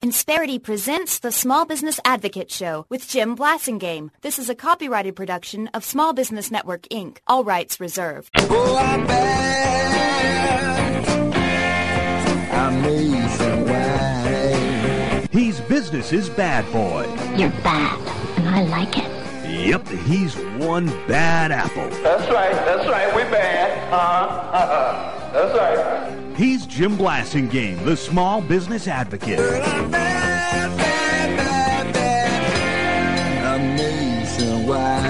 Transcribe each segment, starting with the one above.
Insperity presents the Small Business Advocate Show with Jim Blasingame. This is a copyrighted production of Small Business Network, Inc. All rights reserved. Oh, I'm bad. Amazing why. He's business's bad boy. You're bad, and I like it. Yep, he's one bad apple. That's right, we bad. That's right. He's Jim Blasingame, the Small Business Advocate. Girl, I'm bad, bad, bad, bad. Amazing why.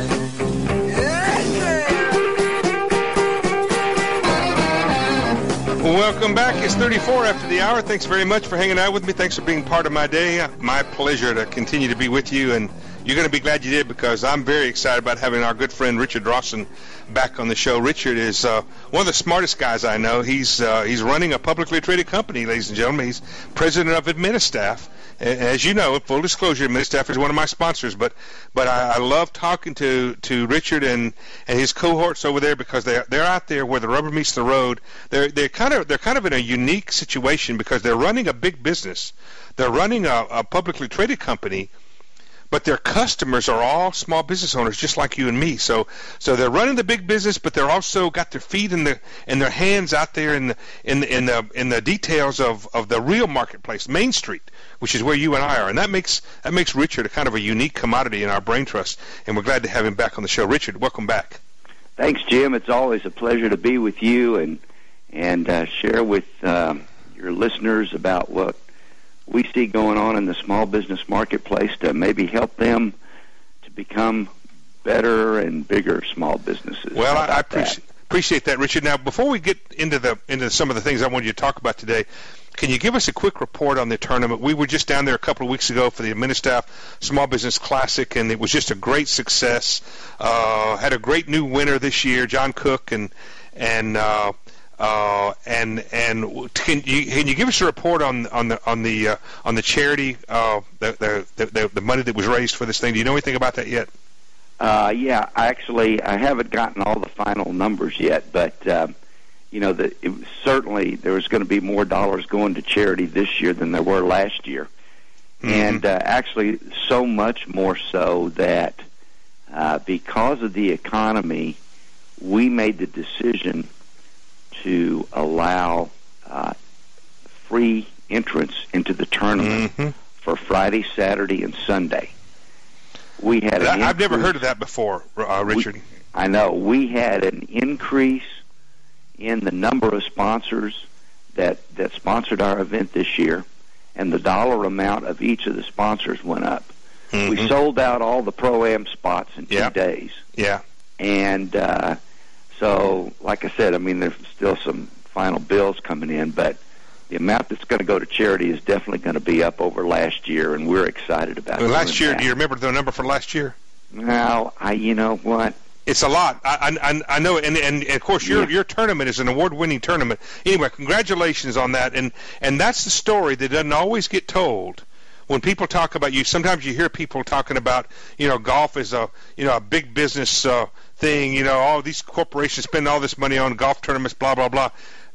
Welcome back. It's 34 after the hour. Thanks very much for hanging out with me. Thanks for being part of my day. My pleasure to continue to be with you, and you're going to be glad you did, because I'm very excited about having our good friend Richard Rawson back on the show. Richard is one of the smartest guys I know. He's running a publicly traded company, ladies and gentlemen. He's president of Administaff. As you know, full disclosure, Administaff is one of my sponsors, but I love talking to Richard and his cohorts over there, because they're out there where the rubber meets the road. They're kind of in a unique situation, because they're running a big business. They're running a publicly traded company, but their customers are all small business owners, just like you and me. So they're running the big business, but they're also got their feet and their hands out there in the details of the real marketplace, Main Street, which is where you and I are. And that makes Richard a kind of a unique commodity in our brain trust. And we're glad to have him back on the show. Richard, welcome back. Thanks, Jim. It's always a pleasure to be with you and share with your listeners about what we see going on in the small business marketplace to maybe help them to become better and bigger small businesses. Well, I appreciate that, Richard. Now, before we get into some of the things I wanted you to talk about today, can you give us a quick report on the tournament? We were just down there a couple of weeks ago for the Administaff Small Business Classic, and it was just a great success. Had a great new winner this year, John Cook, and can you give us a report on the charity, the money that was raised for this thing? Do you know anything about that yet? Yeah, actually, I haven't gotten all the final numbers yet, but certainly there was going to be more dollars going to charity this year than there were last year, and actually so much more so that because of the economy, we made the decision to allow free entrance into the tournament for Friday, Saturday, and Sunday. We had I've never heard of that before, Richard. I know. We had an increase in the number of sponsors that sponsored our event this year, and the dollar amount of each of the sponsors went up. We sold out all the Pro-Am spots in 2 days. Yeah. And so, like I said, I mean, there's still some final bills coming in, but the amount that's going to go to charity is definitely going to be up over last year, and we're excited about it. Last year, do you remember the number for last year? No, you know what? It's a lot. I know, and of course your tournament is an award-winning tournament. Anyway, congratulations on that, and that's the story that doesn't always get told. When people talk about you, sometimes you hear people talking about, golf is a big business thing. All these corporations spend all this money on golf tournaments, blah blah blah.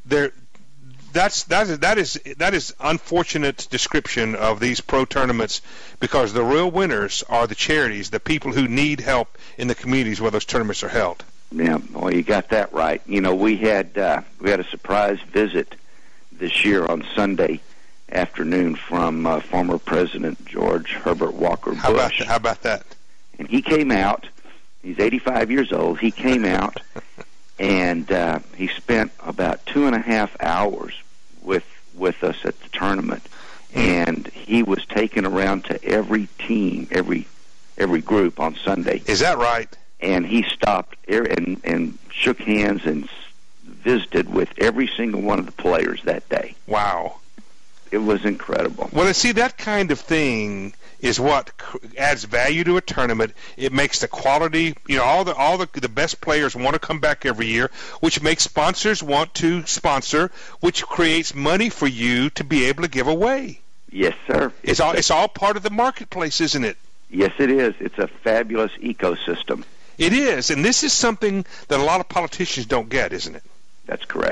That is unfortunate description of these pro tournaments, because the real winners are the charities, the people who need help in the communities where those tournaments are held. Yeah, well, you got that right. We had a surprise visit this year on Sunday afternoon from former President George Herbert Walker Bush. How about that? And he came out. He's 85 years old. He came out, and he spent about 2.5 hours with us at the tournament. And he was taken around to every team, every group on Sunday. Is that right? And he stopped and shook hands and visited with every single one of the players that day. Wow. It was incredible. Well, see, that kind of thing is what adds value to a tournament. It makes the quality, all the best players want to come back every year, which makes sponsors want to sponsor, which creates money for you to be able to give away. Yes, sir. It's all part of the marketplace, isn't it? Yes, it is. It's a fabulous ecosystem. It is, and this is something that a lot of politicians don't get, isn't it? That's correct.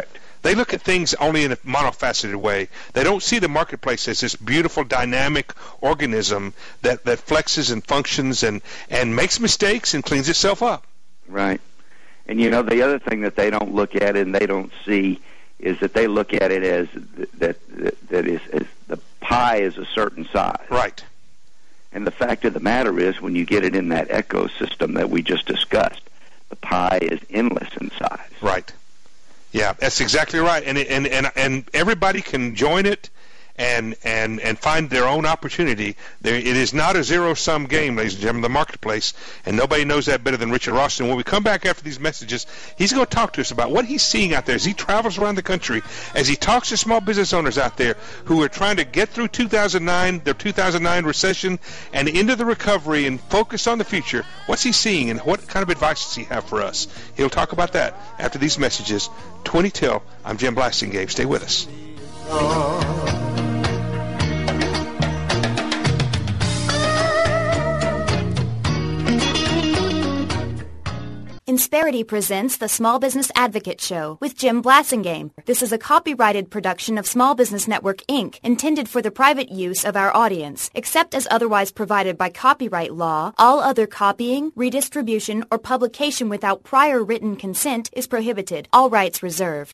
They look at things only in a monofaceted way. They don't see the marketplace as this beautiful, dynamic organism that flexes and functions and makes mistakes and cleans itself up. Right. And, you know, the other thing that they don't look at and they don't see is that they look at it as that is the pie is a certain size. Right. And the fact of the matter is, when you get it in that ecosystem that we just discussed, the pie is endless in size. Right. Yeah, that's exactly right. And everybody can join it and find their own opportunity. It is not a zero-sum game, ladies and gentlemen, the marketplace, and nobody knows that better than Richard Roston. When we come back after these messages, he's going to talk to us about what he's seeing out there as he travels around the country, as he talks to small business owners out there who are trying to get through 2009, their 2009 recession, and into the recovery and focus on the future. What's he seeing, and what kind of advice does he have for us? He'll talk about that after these messages. 20 till. I'm Jim Blasingame. Stay with us. Insperity presents the Small Business Advocate Show with Jim Blasingame. This is a copyrighted production of Small Business Network, Inc., intended for the private use of our audience. Except as otherwise provided by copyright law, all other copying, redistribution, or publication without prior written consent is prohibited. All rights reserved.